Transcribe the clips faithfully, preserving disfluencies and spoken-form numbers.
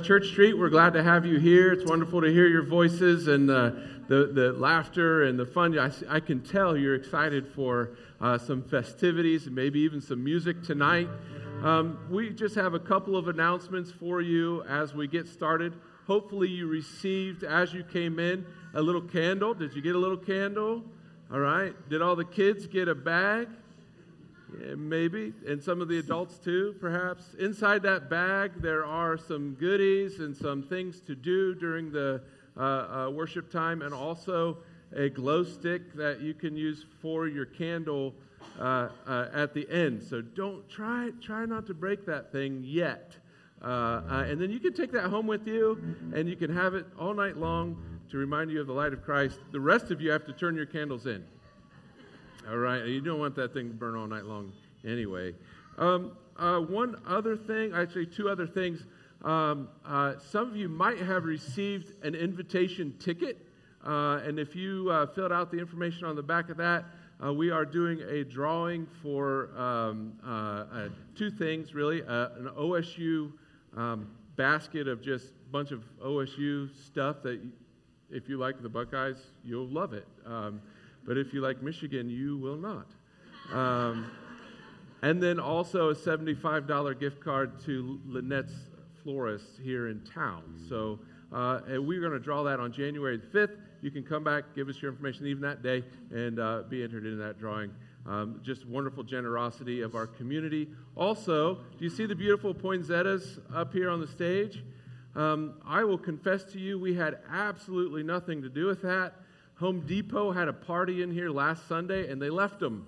West Church Street. We're glad to have you here. It's wonderful to hear your voices and uh, the, the laughter and the fun. I, I can tell you're excited for uh, some festivities and maybe even some music tonight. Um, we just have a couple of announcements for you as we get started. Hopefully you received, as you came in, a little candle. Did you get a little candle? All right. Did all the kids get a bag? Yeah, maybe, and some of the adults too, perhaps. Inside that bag, there are some goodies and some things to do during the uh, uh, worship time, and also a glow stick that you can use for your candle uh, uh, at the end. So don't try try not to break that thing yet. Uh, uh, and then you can take that home with you, and you can have it all night long to remind you of the light of Christ. The rest of you have to turn your candles in. All right, you don't want that thing to burn all night long anyway. Um, uh, one other thing, actually two other things. Um, uh, some of you might have received an invitation ticket, uh, and if you uh, filled out the information on the back of that, uh, we are doing a drawing for um, uh, uh, two things, really. Uh, an O S U um, basket of just a bunch of O S U stuff that, if you like the Buckeyes, you'll love it. Um, But if you like Michigan, you will not. Um, and then also a seventy-five dollars gift card to Lynette's Florist here in town. So uh, and we're going to draw that on January the fifth. You can come back, give us your information even that day, and uh, be entered in that drawing. Um, just wonderful generosity of our community. Also, do you see the beautiful poinsettias up here on the stage? Um, I will confess to you, we had absolutely nothing to do with that. Home Depot had a party in here last Sunday, and they left them.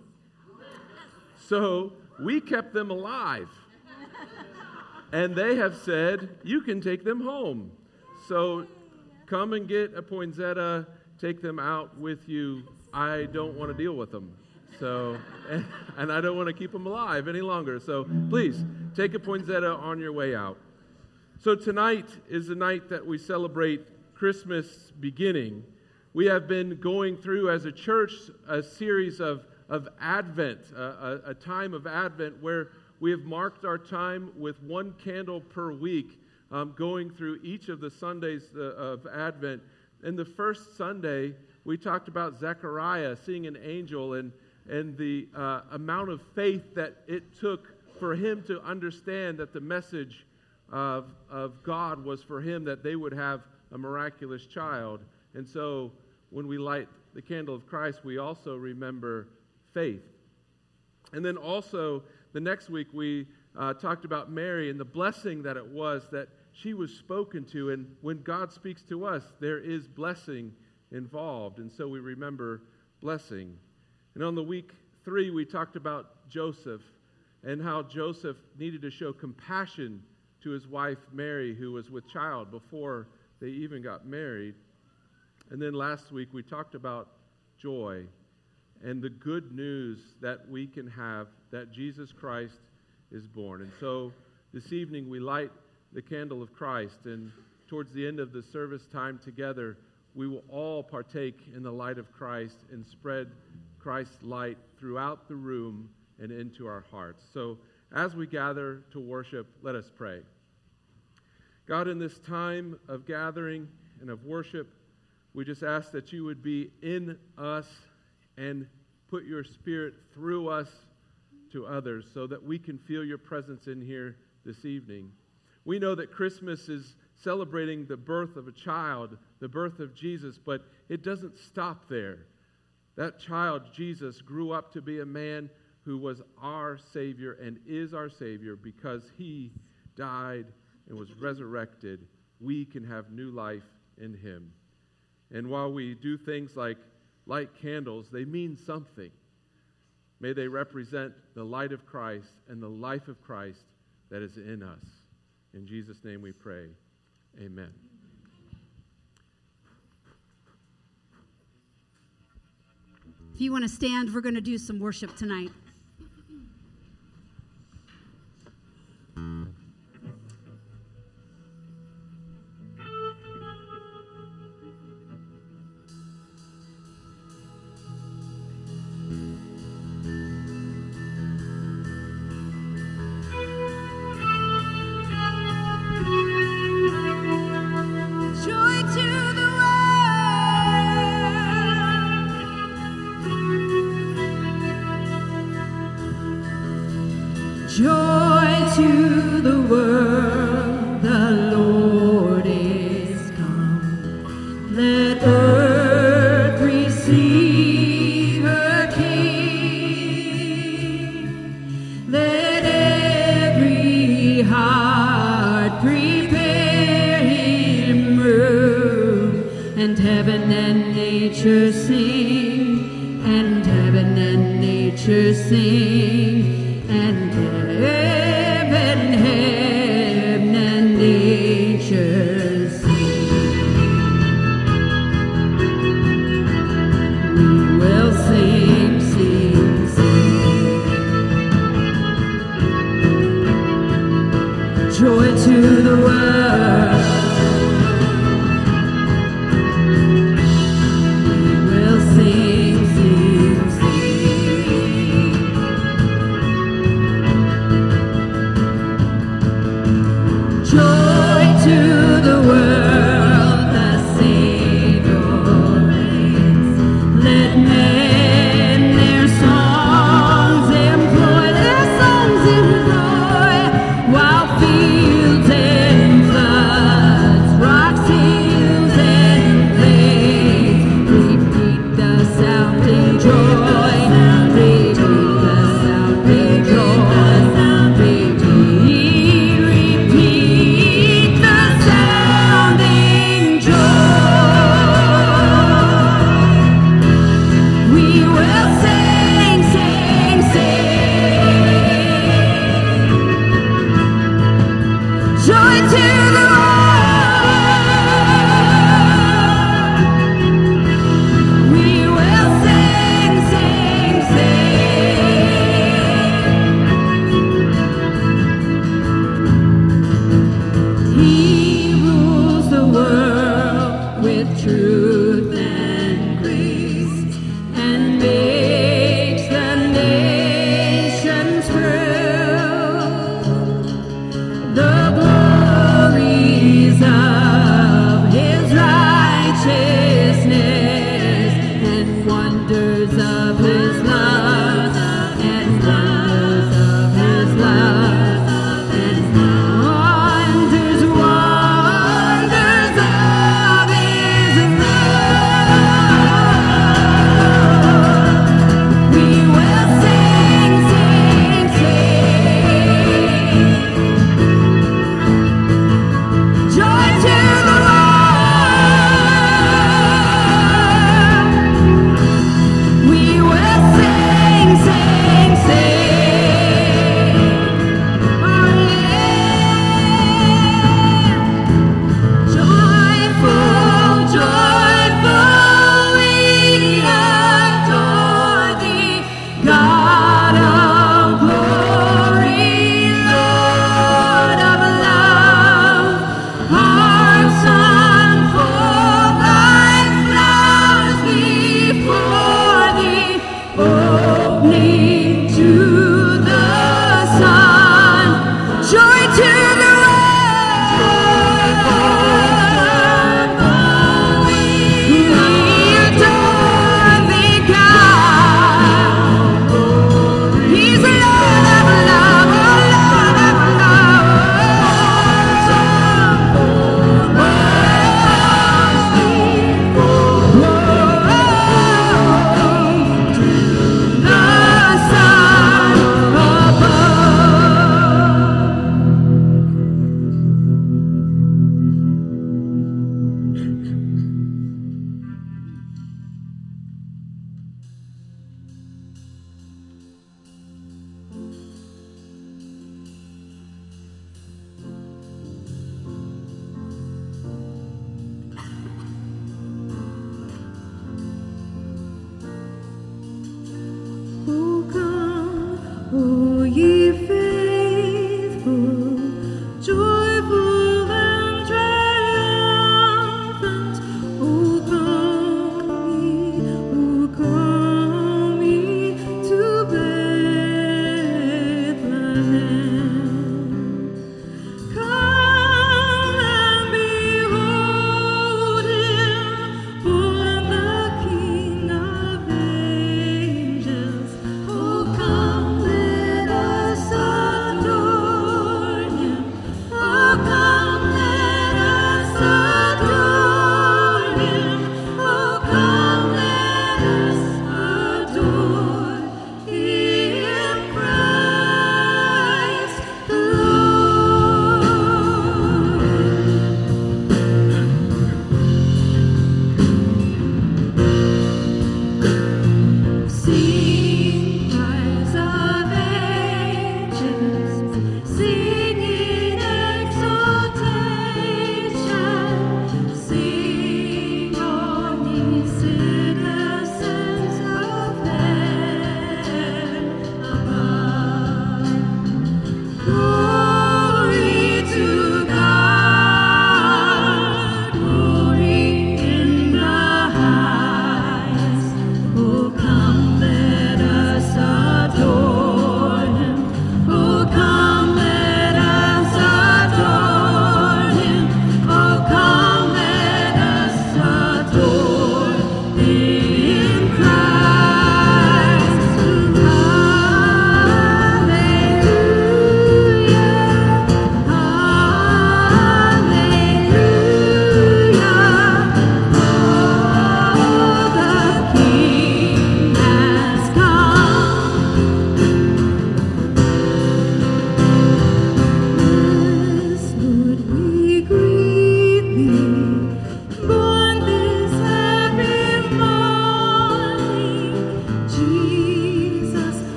So we kept them alive. And they have said, you can take them home. So come and get a poinsettia, take them out with you. I don't want to deal with them. So, and, and I don't want to keep them alive any longer. So please, take a poinsettia on your way out. So tonight is the night that we celebrate Christmas beginning. We have been going through as a church a series of, of Advent, uh, a, a time of Advent where we have marked our time with one candle per week, um, going through each of the Sundays uh, of Advent. In the first Sunday, we talked about Zechariah seeing an angel and, and the uh, amount of faith that it took for him to understand that the message of, of God was for him, that they would have a miraculous child. And so when we light the candle of Christ, we also remember faith. And then also, the next week, we uh, talked about Mary and the blessing that it was that she was spoken to. And when God speaks to us, there is blessing involved. And so we remember blessing. And on the week three, we talked about Joseph and how Joseph needed to show compassion to his wife, Mary, who was with child before they even got married. And then last week, we talked about joy and the good news that we can have that Jesus Christ is born. And so this evening, we light the candle of Christ. And towards the end of the service time together, we will all partake in the light of Christ and spread Christ's light throughout the room and into our hearts. So as we gather to worship, let us pray. God, in this time of gathering and of worship, we just ask that you would be in us and put your Spirit through us to others so that we can feel your presence in here this evening. We know that Christmas is celebrating the birth of a child, the birth of Jesus, but it doesn't stop there. That child, Jesus, grew up to be a man who was our Savior and is our Savior because he died and was resurrected. We can have new life in him. And while we do things like light candles, they mean something. May they represent the light of Christ and the life of Christ that is in us. In Jesus' name we pray. Amen. If you want to stand, we're going to do some worship tonight. Thank you. and heaven and nature sing, and heaven and nature sing, and heaven, heaven and nature sing. We will sing, sing, sing. Joy to the world. Repeat the sound.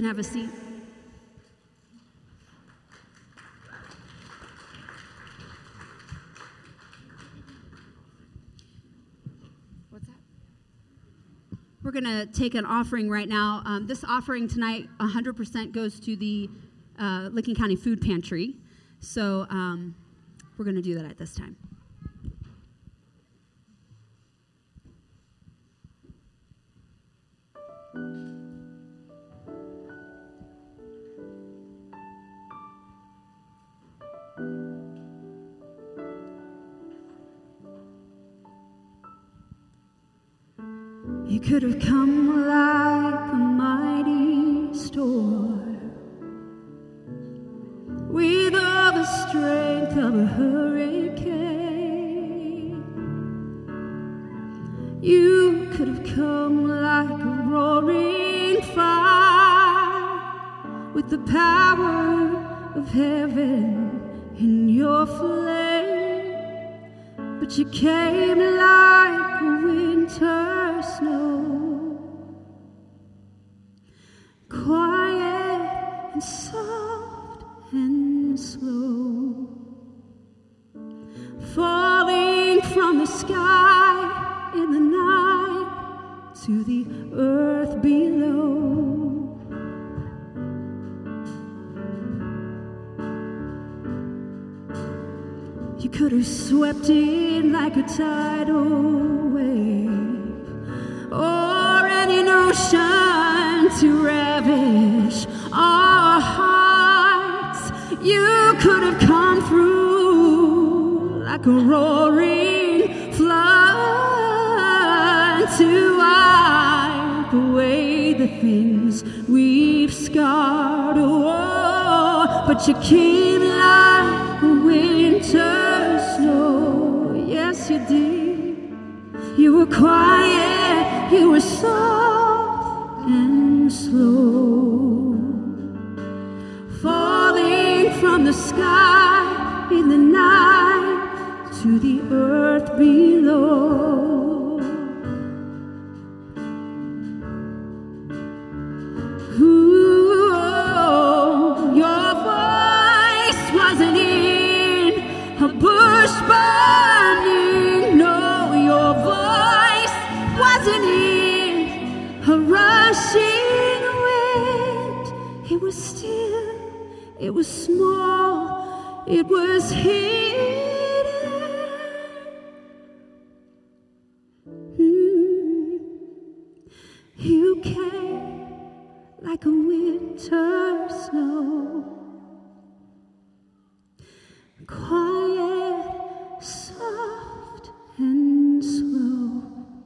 have a seat. What's that? We're going to take an offering right now. Um, this offering tonight, one hundred percent goes to the uh, Licking County Food Pantry. So um, we're going to do that at this time. You could have come like a mighty storm, with all the strength of a hurricane. You could have come like a roaring fire, with the power of heaven in your flame. But you came like a winter snow, quiet and soft and slow, falling from the sky in the night to the earth below. You could have swept in like a tidal wave, or an ocean to ravish our hearts. You could have come through like a roaring flood to wipe away the things we've scarred. Oh, but you came like a winter snow. Yes, you did. You were quiet, you were soft and slow, falling from the sky in the night to the earth below. Ooh, your voice wasn't in a bush burning. No, your voice wasn't in a rushing wind. It was still, it was small, it was hidden. Mm. You came like a winter snow, quiet, soft and slow,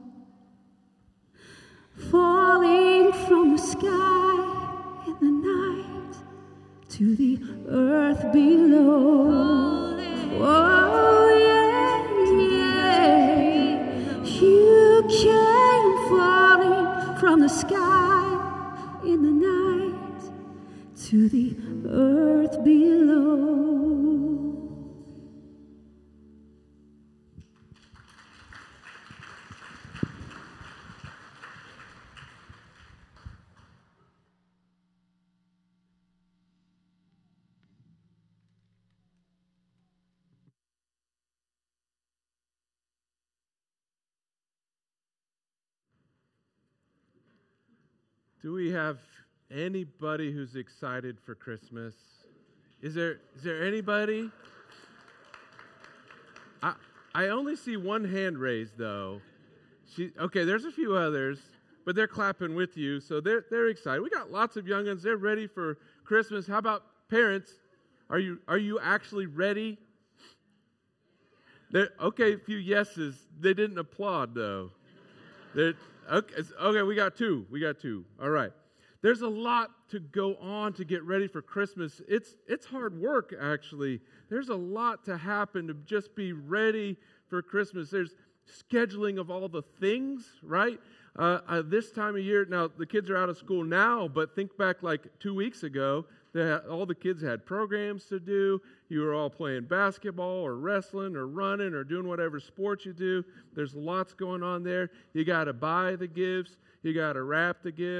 falling from the sky in the night to the earth below. Oh, yeah, yeah. You came falling from the sky in the night to the earth below. Do we have anybody who's excited for Christmas? Is there is there anybody? I I only see one hand raised though. She okay, there's a few others, but they're clapping with you, so they're they're excited. We got lots of young'uns, they're ready for Christmas. How about parents? Are you are you actually ready? There okay, a few yeses. They didn't applaud though. They're Okay, okay, we got two. We got two. All right. There's a lot to go on to get ready for Christmas. It's it's hard work, actually. There's a lot to happen to just be ready for Christmas. There's scheduling of all the things, right? Uh, uh, this time of year, now the kids are out of school now, but think back like two weeks ago, they had, all the kids had programs to do. You were all playing basketball or wrestling or running or doing whatever sports you do. There's lots going on there. You got to buy the gifts. You got to wrap the gifts. You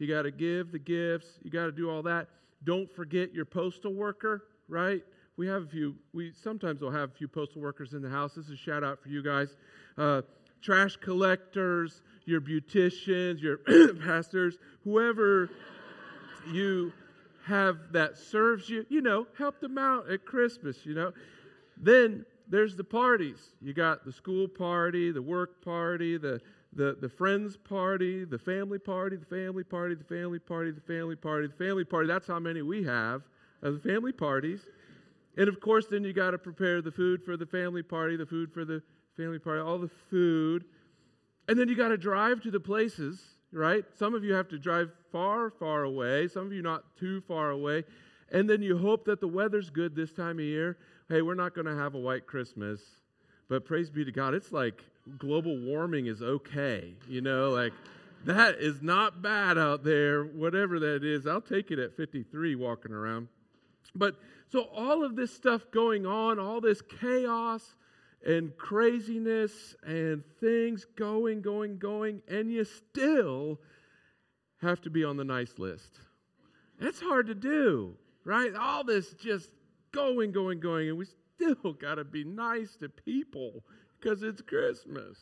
You got to give the gifts. You got to do all that. Don't forget your postal worker, right? We have a few, we sometimes will have a few postal workers in the house. This is a shout out for you guys. Uh, trash collectors, your beauticians, your pastors, whoever you have that serves you, you know, help them out at Christmas, you know. Then there's the parties. You got the school party, the work party, the the the friends party, the family party, the family party, the family party, the family party, the family party. That's how many we have of the family parties. And of course, then you got to prepare the food for the family party, the food for the family party, all the food. And then you got to drive to the places, right? Some of you have to drive far, far away. Some of you not too far away. And then you hope that the weather's good this time of year. Hey, we're not going to have a white Christmas, but praise be to God, it's like global warming is okay. You know, like that is not bad out there, whatever that is. I'll take it at fifty-three walking around. But so all of this stuff going on, all this chaos and craziness and things going, going, going, and you still have to be on the nice list. It's hard to do, right? All this just going, going, going, and we still got to be nice to people because it's Christmas.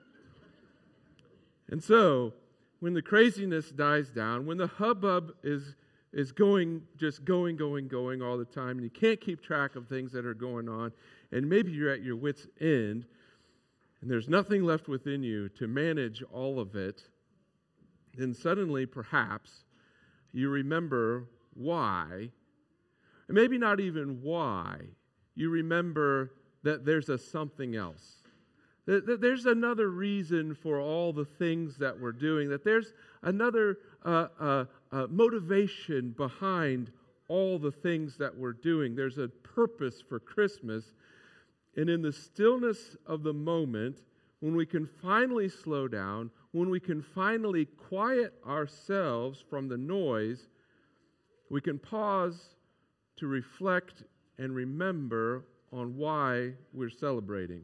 And so, when the craziness dies down, when the hubbub is is going, just going, going, going all the time, and you can't keep track of things that are going on, and maybe you're at your wit's end, and there's nothing left within you to manage all of it, then suddenly, perhaps, you remember why, and maybe not even why, you remember that there's a something else. That there's another reason for all the things that we're doing, that there's another uh, uh, uh, motivation behind all the things that we're doing. There's a purpose for Christmas. And in the stillness of the moment, when we can finally slow down, when we can finally quiet ourselves from the noise, we can pause to reflect and remember on why we're celebrating.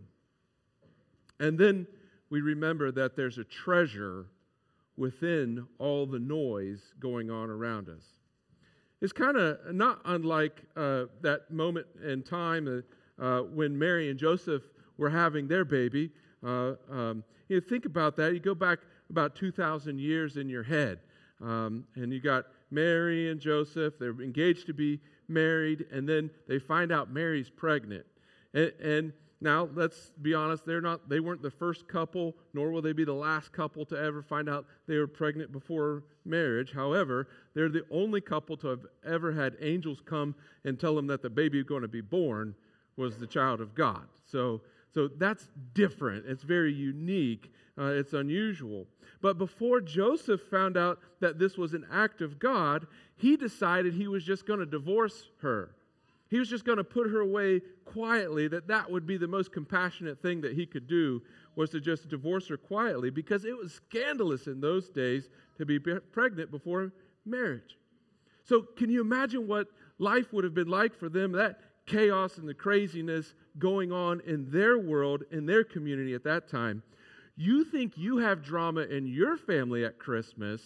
And then we remember that there's a treasure within all the noise going on around us. It's kind of not unlike uh, that moment in time uh, uh, when Mary and Joseph were having their baby. Uh, um, you know, think about that. You go back about two thousand years in your head, um, and you got Mary and Joseph. They're engaged to be married, and then they find out Mary's pregnant. And, and now, let's be honest, they're not, they weren't the first couple, nor will they be the last couple to ever find out they were pregnant before marriage. However, they're the only couple to have ever had angels come and tell them that the baby going to be born was the child of God. So, so that's different. It's very unique. Uh, it's unusual. But before Joseph found out that this was an act of God, he decided he was just going to divorce her. He was just going to put her away quietly, that that would be the most compassionate thing that he could do, was to just divorce her quietly, because it was scandalous in those days to be pregnant before marriage. So can you imagine what life would have been like for them, that chaos and the craziness going on in their world, in their community at that time? You think you have drama in your family at Christmas.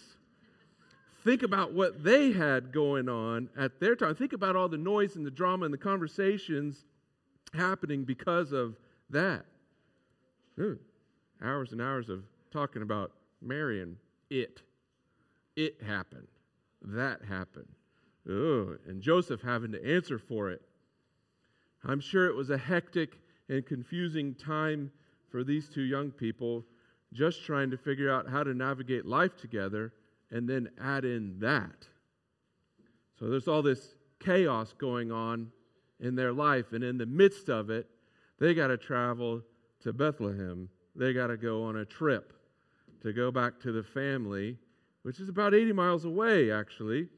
Think about what they had going on at their time. Think about all the noise and the drama and the conversations happening because of that. Ooh, hours and hours of talking about Mary and it. It happened. That happened. Ooh, and Joseph having to answer for it. I'm sure it was a hectic and confusing time for these two young people, just trying to figure out how to navigate life together, and then add in that. So there's all this chaos going on in their life, and in the midst of it, they got to travel to Bethlehem. They got to go on a trip to go back to the family, which is about eighty miles away, actually.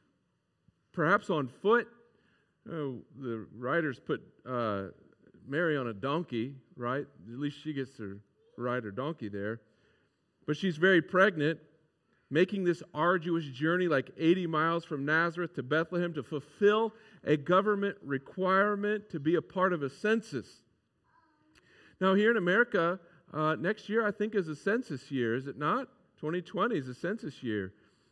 Perhaps on foot. Oh, the writers put uh, Mary on a donkey, right? At least she gets to ride her donkey there. But she's very pregnant, making this arduous journey like eighty miles from Nazareth to Bethlehem to fulfill a government requirement to be a part of a census. Now, here in America, uh, next year I think is a census year, is it not? twenty twenty is a census year.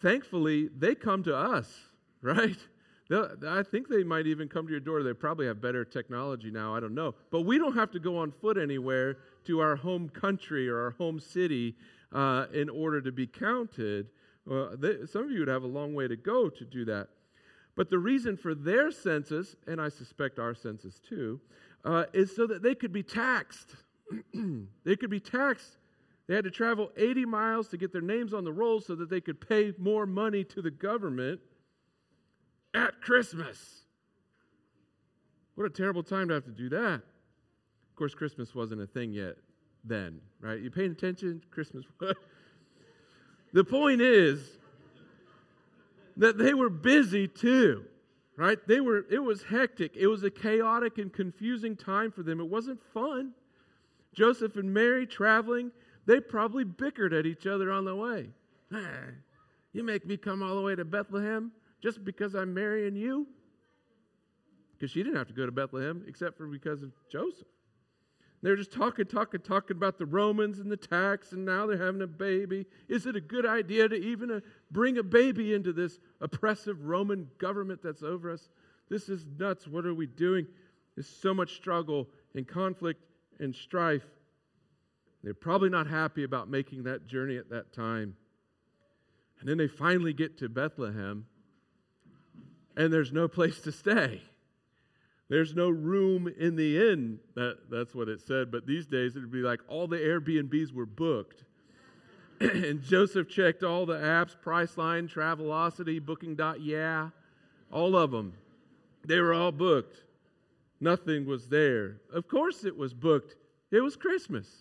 thankfully, they come to us, right? They'll, I think they might even come to your door. They probably have better technology now. I don't know. But we don't have to go on foot anywhere to our home country or our home city uh, in order to be counted. Well, they, some of you would have a long way to go to do that. But the reason for their census, and I suspect our census too, uh, is so that they could be taxed. They could be taxed. They had to travel eighty miles to get their names on the roll so that they could pay more money to the government at Christmas. What a terrible time to have to do that. Of course, Christmas wasn't a thing yet then, right? You paying attention? Christmas. The point is that they were busy too, right? They were. It was hectic. It was a chaotic and confusing time for them. It wasn't fun. Joseph and Mary traveling, they probably bickered at each other on the way. Ah, you make me come all the way to Bethlehem just because I'm marrying you? Because she didn't have to go to Bethlehem except for because of Joseph. They were just talking, talking, talking about the Romans and the tax, and now they're having a baby. Is it a good idea to even uh, bring a baby into this oppressive Roman government that's over us? This is nuts. What are we doing? There's so much struggle and conflict and strife. They're probably not happy about making that journey at that time. And then they finally get to Bethlehem, and there's no place to stay. There's no room in the inn. That, that's what it said. But these days, it would be like all the Airbnbs were booked. And Joseph checked all the apps, Priceline, Travelocity, Booking dot yeah, all of them. They were all booked. Nothing was there. Of course it was booked. It was Christmas.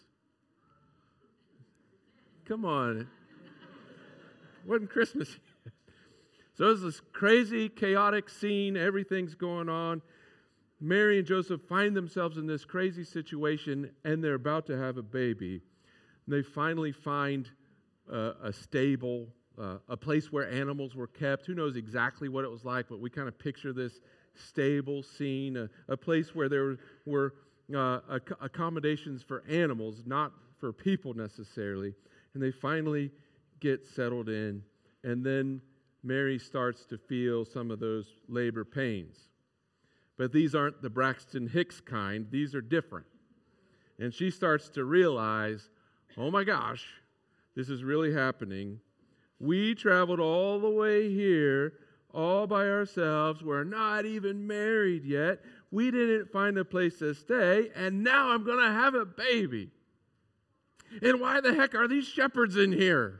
Come on. It wasn't Christmas yet. So it's this crazy, chaotic scene. Everything's going on. Mary and Joseph find themselves in this crazy situation, and they're about to have a baby. And they finally find uh, a stable, uh, a place where animals were kept. Who knows exactly what it was like, but we kind of picture this stable scene, a, a place where there were uh, ac- accommodations for animals, not for people necessarily. And they finally get settled in, and then Mary starts to feel some of those labor pains. But these aren't the Braxton Hicks kind. These are different. And she starts to realize, oh my gosh, this is really happening. We traveled all the way here all by ourselves. We're not even married yet. We didn't find a place to stay, and now I'm going to have a baby. And why the heck are these shepherds in here?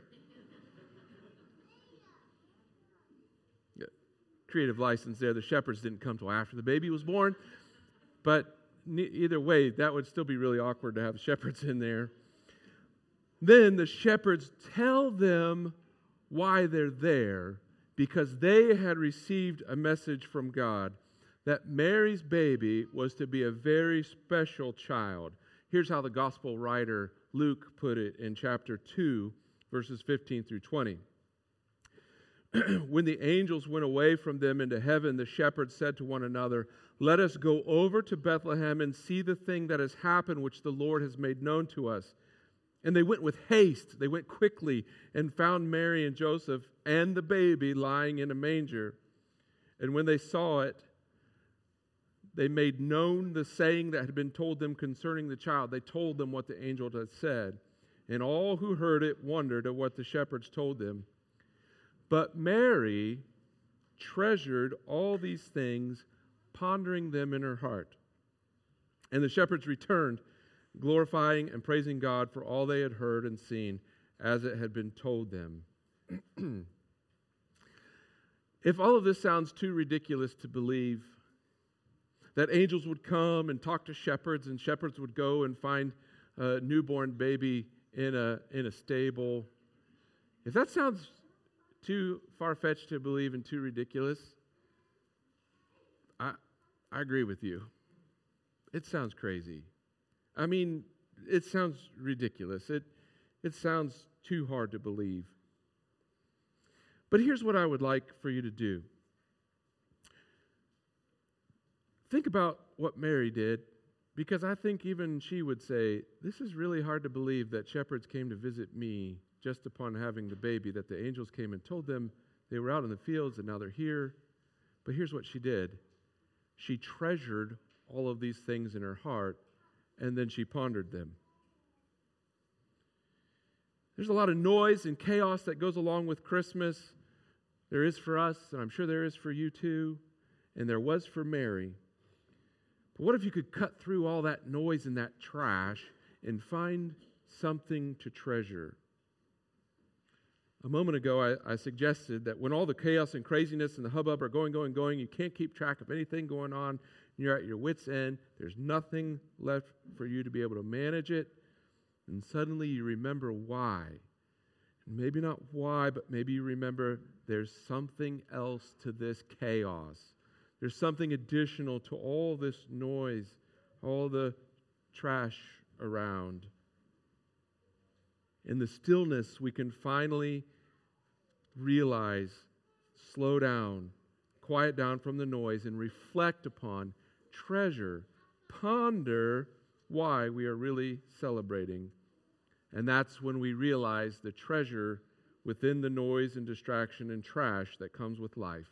Creative license there. The shepherds didn't come till after the baby was born. But either way, that would still be really awkward to have shepherds in there. Then the shepherds tell them why they're there, because they had received a message from God that Mary's baby was to be a very special child. Here's how the gospel writer Luke put it in chapter two, verses fifteen through twenty. When the angels went away from them into heaven, the shepherds said to one another, "Let us go over to Bethlehem and see the thing that has happened, which the Lord has made known to us." And they went with haste. They went quickly and found Mary and Joseph and the baby lying in a manger. And when they saw it, they made known the saying that had been told them concerning the child. They told them what the angel had said. And all who heard it wondered at what the shepherds told them. But Mary treasured all these things, pondering them in her heart. And the shepherds returned, glorifying and praising God for all they had heard and seen, as it had been told them. If all of this sounds too ridiculous to believe, that angels would come and talk to shepherds, and shepherds would go and find a newborn baby in a in a stable, if that sounds too far-fetched to believe and too ridiculous, I I agree with you. It sounds crazy. I mean, it sounds ridiculous. It it sounds too hard to believe. But here's what I would like for you to do. Think about what Mary did, because I think even she would say, this is really hard to believe that shepherds came to visit me just upon having the baby that the angels came and told them they were out in the fields and now they're here. But here's what she did. She treasured all of these things in her heart, and then she pondered them. There's a lot of noise and chaos that goes along with Christmas. There is for us, and I'm sure there is for you too, and there was for Mary. But what if you could cut through all that noise and that trash and find something to treasure? A moment ago, I, I suggested that when all the chaos and craziness and the hubbub are going, going, going, you can't keep track of anything going on, you're at your wit's end, there's nothing left for you to be able to manage it, and suddenly you remember why. And maybe not why, but maybe you remember there's something else to this chaos. There's something additional to all this noise, all the trash around. In the stillness, we can finally realize, slow down, quiet down from the noise, and reflect upon, treasure, ponder why we are really celebrating. And that's when we realize the treasure within the noise and distraction and trash that comes with life.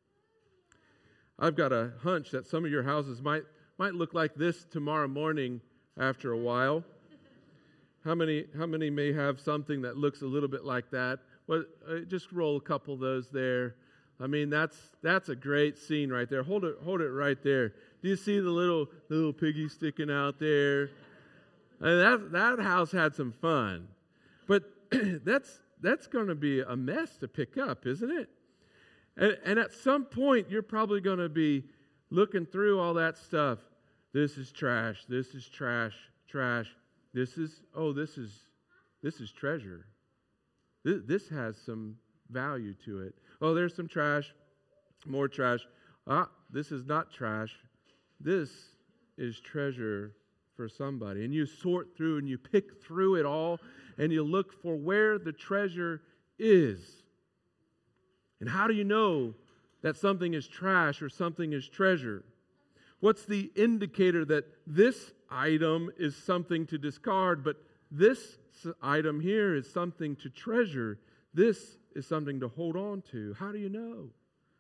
I've got a hunch that some of your houses might, might look like this tomorrow morning after a while. How many, how many may have something that looks a little bit like that? Well, uh, just roll a couple of those there. I mean, that's that's a great scene right there. Hold it, hold it right there. Do you see the little the little piggy sticking out there? I mean, that that house had some fun, but that's that's going to be a mess to pick up, isn't it? And, and at some point, you're probably going to be looking through all that stuff. This is trash. This is trash. Trash. This is, oh, this is, this is treasure. This, this has some value to it. Oh, there's some trash, more trash. Ah, this is not trash. This is treasure for somebody. And you sort through and you pick through it all and you look for where the treasure is. And how do you know that something is trash or something is treasure? What's the indicator that this item is something to discard, but this item here is something to treasure? This is something to hold on to. How do you know?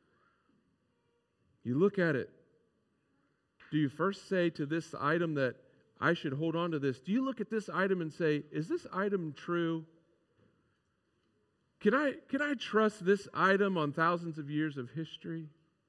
You look at it. Do you first say to this item that I should hold on to this? Do you look at this item and say, is this item true? Can I, can I trust this item on thousands of years of history?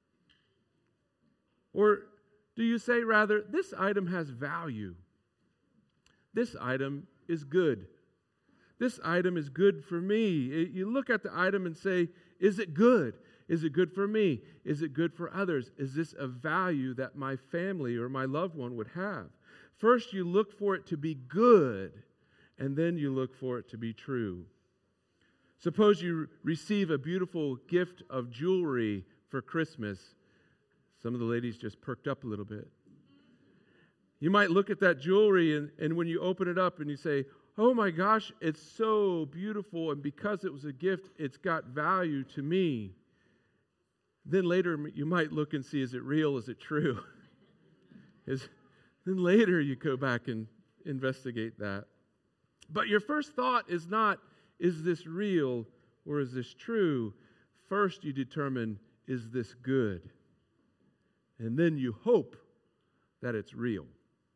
Or do you say rather, this item has value? This item is good. This item is good for me. You look at the item and say, is it good? Is it good for me? Is it good for others? Is this a value that my family or my loved one would have? First, you look for it to be good, and then you look for it to be true. Suppose you receive a beautiful gift of jewelry for Christmas. Some of the ladies just perked up a little bit. You might look at that jewelry, and, and when you open it up and you say, oh my gosh, it's so beautiful, and because it was a gift, it's got value to me. Then later you might look and see, is it real? Is it true? is, then later you go back and investigate that. But your first thought is not, is this real or is this true? First you determine, is this good? And then you hope that it's real.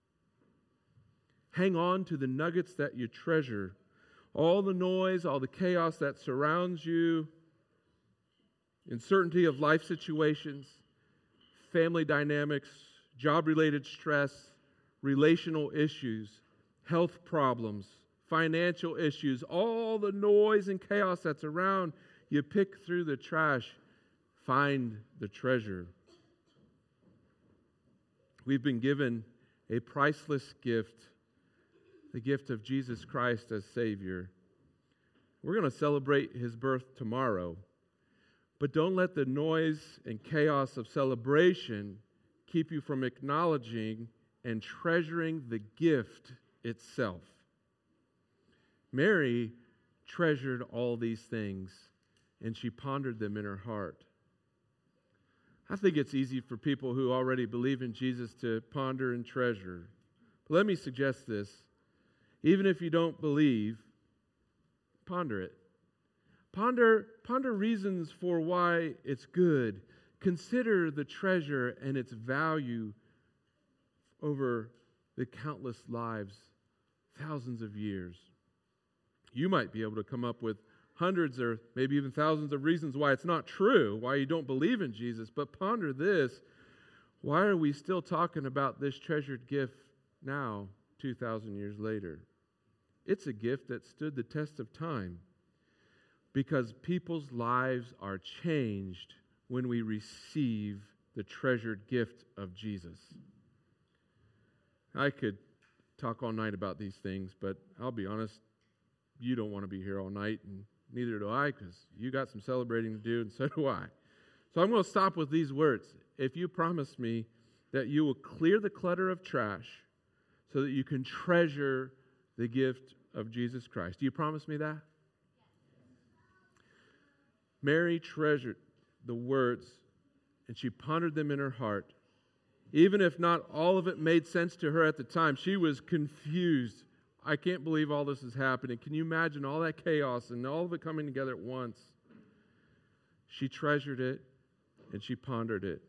Hang on to the nuggets that you treasure. All the noise, all the chaos that surrounds you, uncertainty of life situations, family dynamics, job-related stress, relational issues, health problems, financial issues, all the noise and chaos that's around, you pick through the trash, find the treasure. We've been given a priceless gift, the gift of Jesus Christ as Savior. We're going to celebrate His birth tomorrow, but don't let the noise and chaos of celebration keep you from acknowledging and treasuring the gift itself. Mary treasured all these things, and she pondered them in her heart. I think it's easy for people who already believe in Jesus to ponder and treasure. But let me suggest this. Even if you don't believe, Ponder it. Ponder, ponder reasons for why it's good. Consider the treasure and its value over the countless lives, thousands of years. You might be able to come up with hundreds or maybe even thousands of reasons why it's not true, why you don't believe in Jesus, but ponder this. Why are we still talking about this treasured gift now, two thousand years later? It's a gift that stood the test of time because people's lives are changed when we receive the treasured gift of Jesus. I could talk all night about these things, but I'll be honest, you don't want to be here all night, and neither do I, because you got some celebrating to do, and so do I. So I'm going to stop with these words. If you promise me that you will clear the clutter of trash so that you can treasure the gift of Jesus Christ. Do you promise me that? Mary treasured the words, and she pondered them in her heart. Even if not all of it made sense to her at the time, she was confused. I can't believe all this is happening. Can you imagine all that chaos and all of it coming together at once? She treasured it, and she pondered it.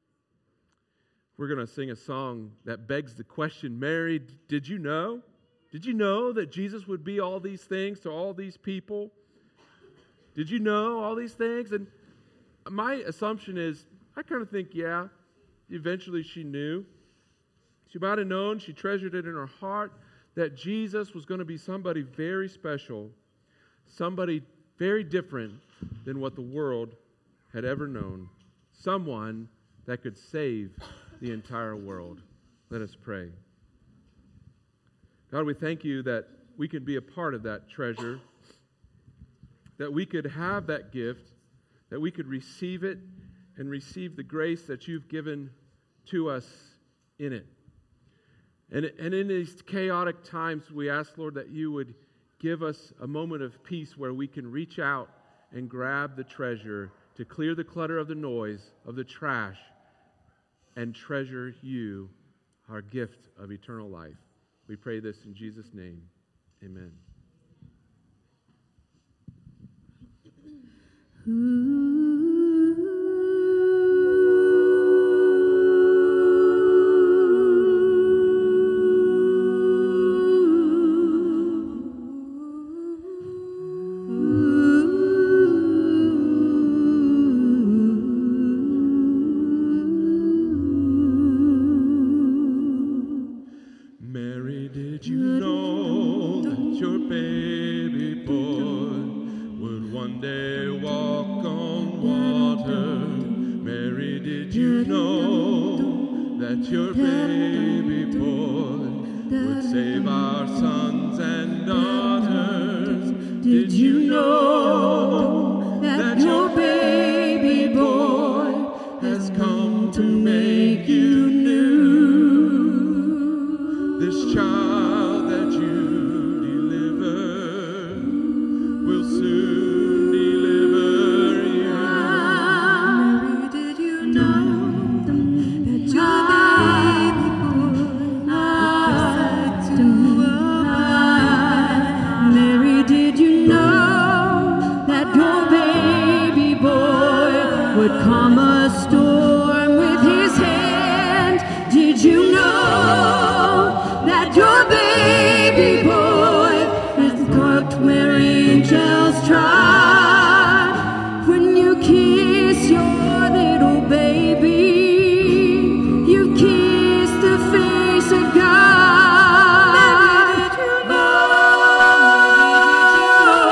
We're going to sing a song that begs the question, Mary, did you know? Did you know that Jesus would be all these things to all these people? Did you know all these things? And my assumption is, I kind of think, yeah, eventually she knew. She might have known, she treasured it in her heart, that Jesus was going to be somebody very special, somebody very different than what the world had ever known, someone that could save the entire world. Let us pray. God, we thank you that we can be a part of that treasure, that we could have that gift, that we could receive it and receive the grace that you've given to us in it. And, and in these chaotic times, we ask, Lord, that you would give us a moment of peace where we can reach out and grab the treasure to clear the clutter of the noise, of the trash, and treasure you, our gift of eternal life. We pray this in Jesus' name. Amen.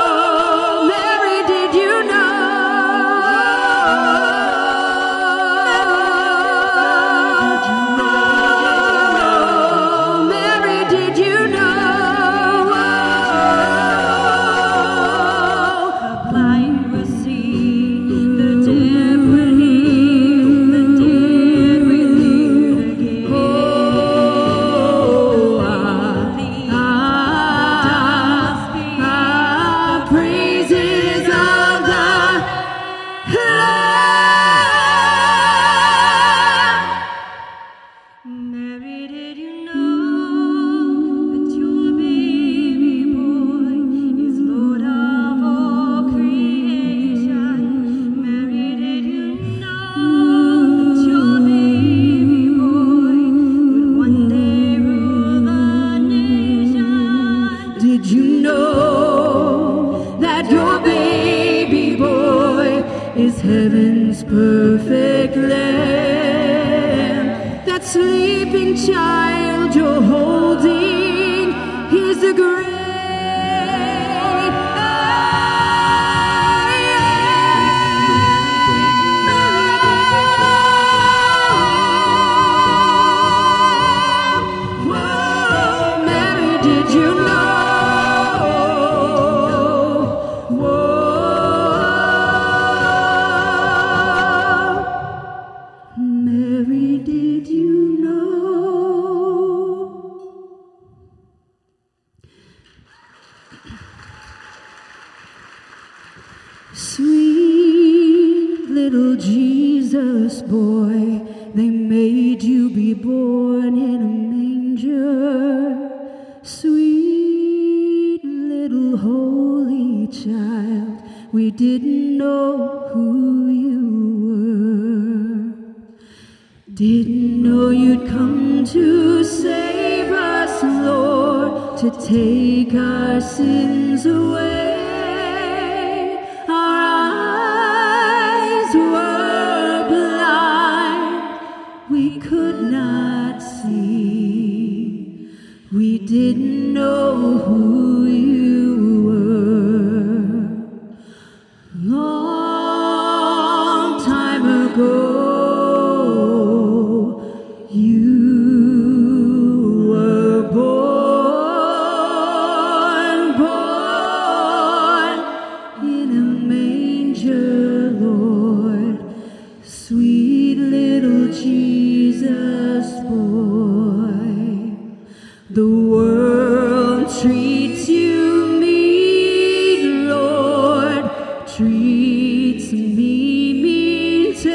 Mary, did you know? child you're holding. He's the great Jesus boy, they made you be born in a manger. Sweet little holy child, we didn't know who you were. Didn't know you'd come to save us, Lord, to take our sins away. We didn't know who you were. Long time ago, you were born, born in a manger, Lord. Sweet little Jesus boy. The world treats you mean, Lord, treats me mean too,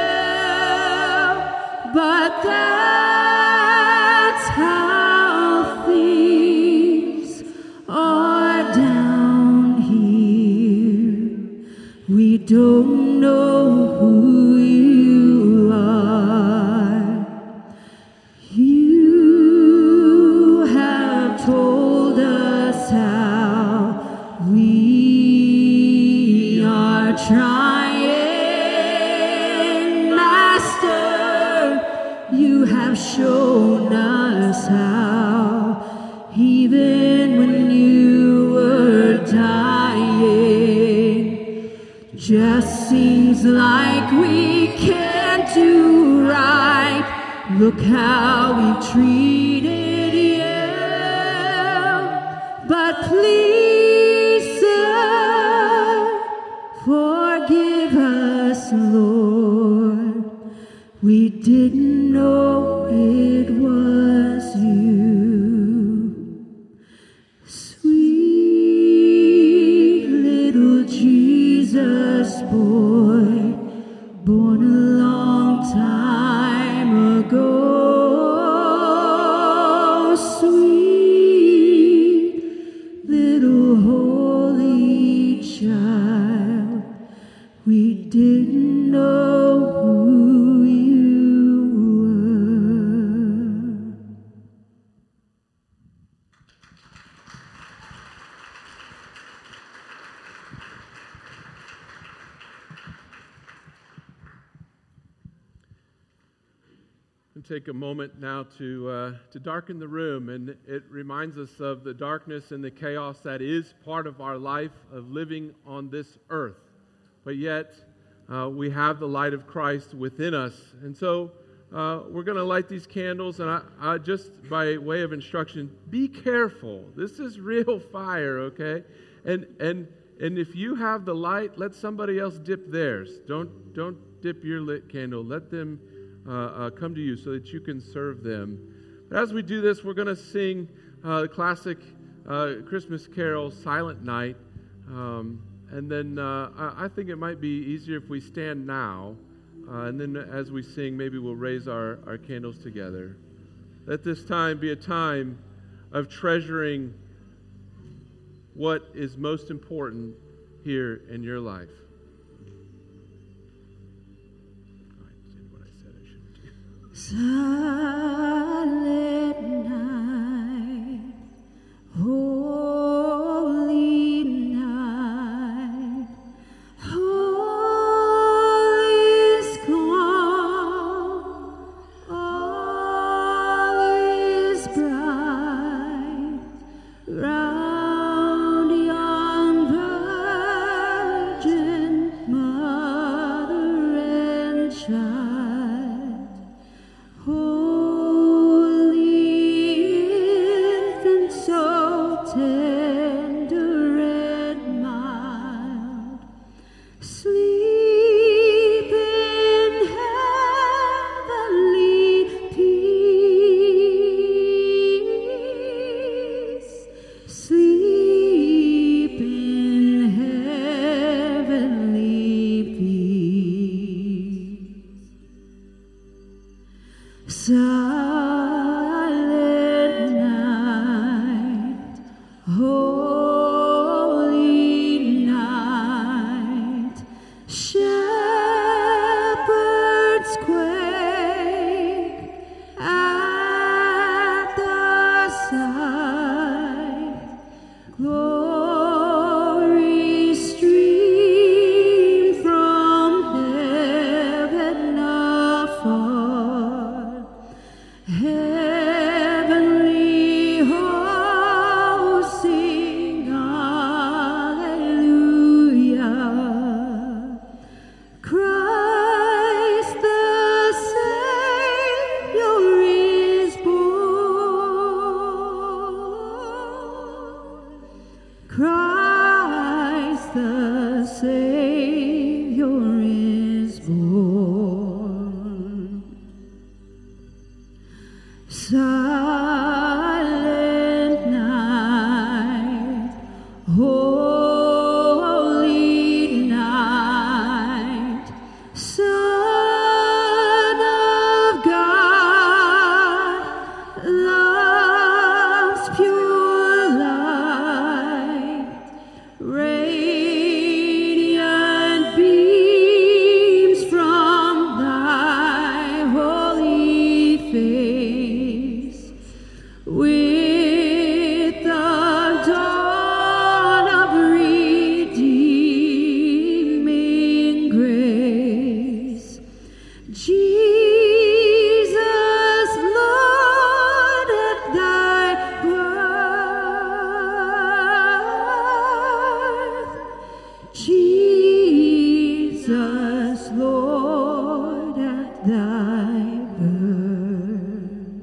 but that's how things are down here. We don't know who you are. You told us how we are trying, Master. You have shown us how, even when you were dying. Just seems like we can't do right. Look how we treated you. But please, sir, forgive us, Lord. We didn't know it was you. Sweet little Jesus boy, born a long time ago. Holy child, we didn't know who you were. And take a moment now to uh, to darken the room, and it reminds us of the darkness and the chaos that is part of our life of living on this earth. But yet, uh, we have the light of Christ within us, and so uh, we're going to light these candles. And I, I just by way of instruction, be careful. This is real fire, okay? And and and if you have the light, let somebody else dip theirs. Don't don't dip your lit candle. Let them Uh, uh, come to you so that you can serve them. But as we do this, we're going to sing uh, the classic uh, Christmas carol, Silent Night. Um, and then uh, I, I think it might be easier if we stand now. Uh, and then as we sing, maybe we'll raise our, our candles together. Let this time be a time of treasuring what is most important here in your life. Silent night, holy night, all is calm, all Silent night, holy night, shepherds quake at the sight, glory stream from heaven afar, heavenly hosts sing hallelujah. Christ the Savior is born. Christ the Savior is born. Silent night, holy night, Son of God, love's pure light, radiant beams from thy holy face. With the dawn of redeeming grace, Jesus, Lord, at thy birth, Jesus, Lord, at thy birth.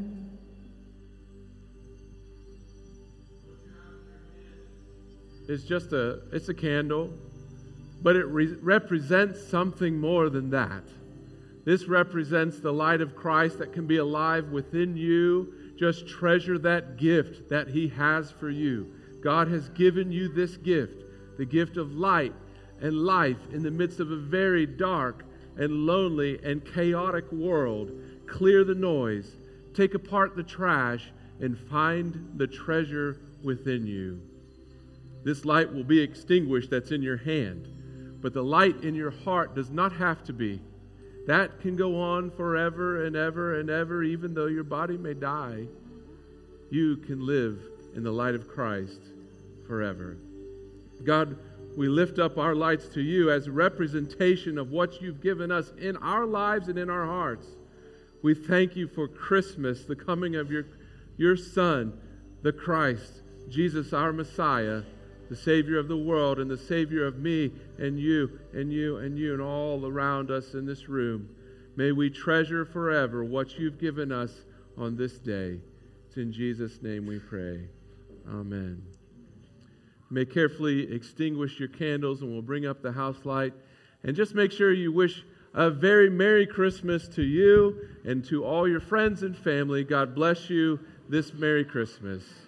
It's just a, it's a candle, but it re- represents something more than that. This represents the light of Christ that can be alive within you. Just treasure that gift that He has for you. God has given you this gift, the gift of light and life in the midst of a very dark and lonely and chaotic world. Clear the noise, take apart the trash, and find the treasure within you. This light will be extinguished that's in your hand, but the light in your heart does not have to be. That can go on forever and ever and ever, even though your body may die. You can live in the light of Christ forever. God, we lift up our lights to you as a representation of what you've given us in our lives and in our hearts. We thank you for Christmas, the coming of your, your Son, the Christ, Jesus, our Messiah, the Savior of the world and the Savior of me and you and you and you and all around us in this room. May we treasure forever what you've given us on this day. It's in Jesus' name we pray. Amen. You may carefully extinguish your candles, and we'll bring up the house light. And just make sure you wish a very Merry Christmas to you and to all your friends and family. God bless you this Merry Christmas.